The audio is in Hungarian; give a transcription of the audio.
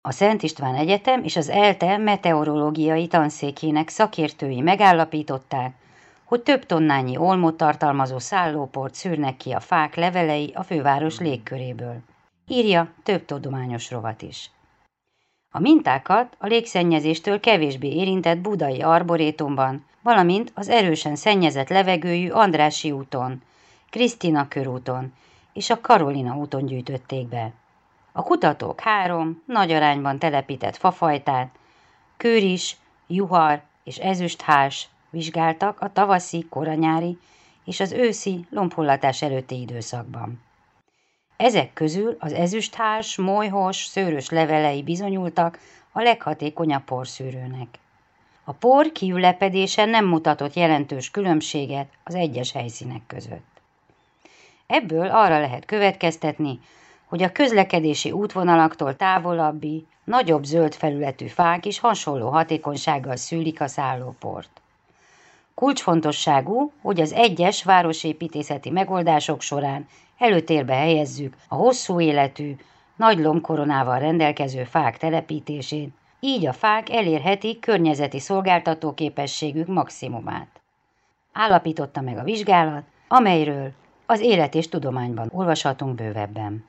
A Szent István Egyetem és az ELTE meteorológiai tanszékének szakértői megállapították, hogy több tonnányi olmot tartalmazó szállóport szűrnek ki a fák levelei a főváros légköréből. Írja több tudományos rovat is. A mintákat a légszennyezéstől kevésbé érintett budai arborétumban, valamint az erősen szennyezett levegőjű Andrássy úton, Krisztina körúton és a Karolina úton gyűjtötték be. A kutatók 3 nagy arányban telepített fafajtát, kőris, juhar és ezüsthárs vizsgáltak a tavaszi, koranyári és az őszi lombhullatás előtti időszakban. Ezek közül az ezüsthárs, molyhos, szőrös levelei bizonyultak a leghatékonyabb porszűrőnek. A por kiülepedése nem mutatott jelentős különbséget az egyes helyszínek között. Ebből arra lehet következtetni, hogy a közlekedési útvonalaktól távolabbi, nagyobb zöld felületű fák is hasonló hatékonysággal szűrik a szállóport. Kulcsfontosságú, hogy az egyes városépítészeti megoldások során előtérbe helyezzük a hosszú életű, nagy lombkoronával rendelkező fák telepítését, így a fák elérhetik környezeti szolgáltatóképességük maximumát. Állapította meg a vizsgálat, amelyről az Élet és Tudományban olvashatunk bővebben.